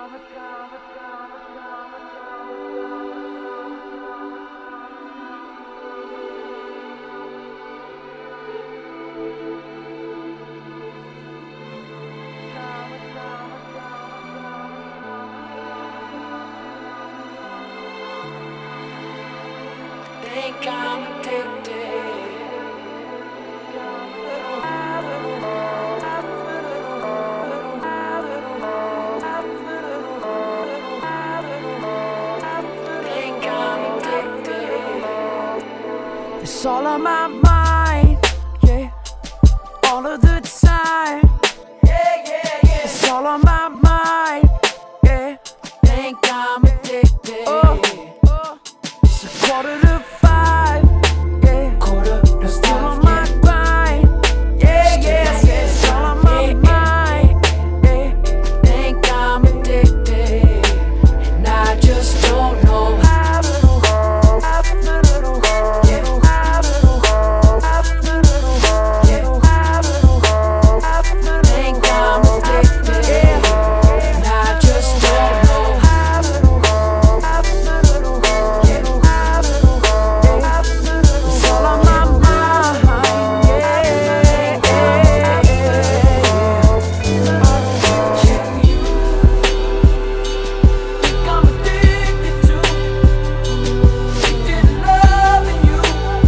Think I'm addicted. Think I'm addicted. It's all on my mind, yeah, all of the time. It's all on my mind, yeah. Think I'm addicted. It's 4:45, yeah. Still on my grind, yeah, yeah, yeah. It's all on my mind, yeah. Think I'm addicted, and I just don't know how. Think I'm addicted, and I just don't know how. It's all on my mind, yeah. I'm addicted to loving you,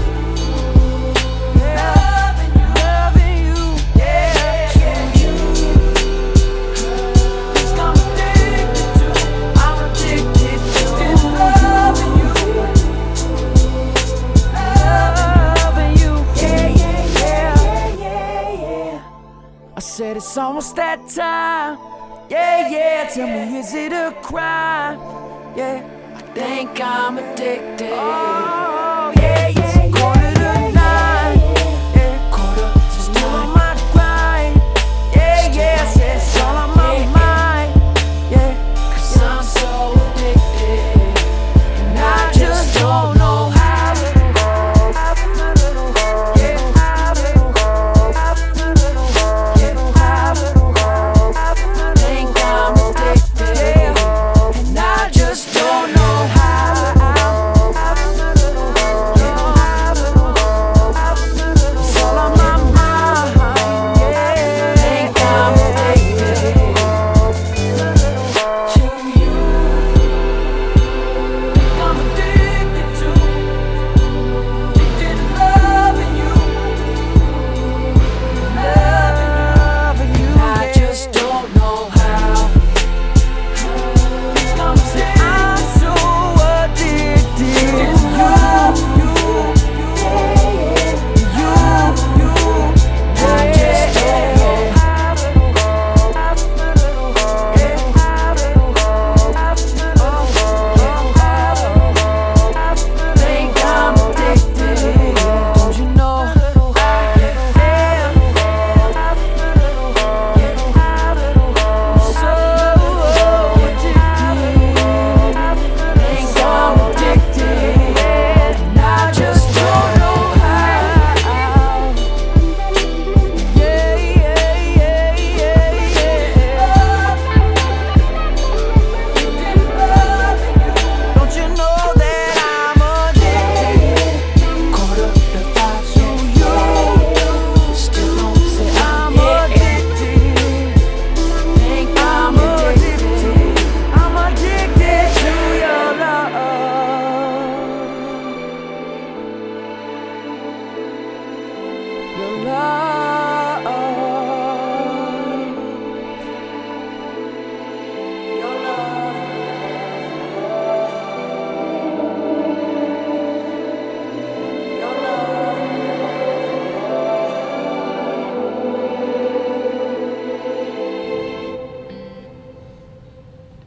loving you, yeah. I'm addicted to loving you, yeah. I said it's almost that time, yeah, yeah. Tell me, is it a crime? Yeah, I think I'm addicted. oh, yeah, yeah. It's 8:45, yeah. Still on my grind, yeah, yeah. Said it's all on my mind, yeah. 'Cause I'm so addicted, and I just don't know how. Think I'm addicted, and I just don't know how. It's all on my mind, yeah. Think I'm addicted to you. I'm addicted to loving you, loving you. I just don't know how. I'm so addicted to you. I just don't know Think I'm addicted. Don't you know? Think I'm addicted, and I just don't know how. Don't you know that I'm addicted? 4:45, so you still don't say I'm addicted. Think I'm addicted. I'm addicted to your love. Your love.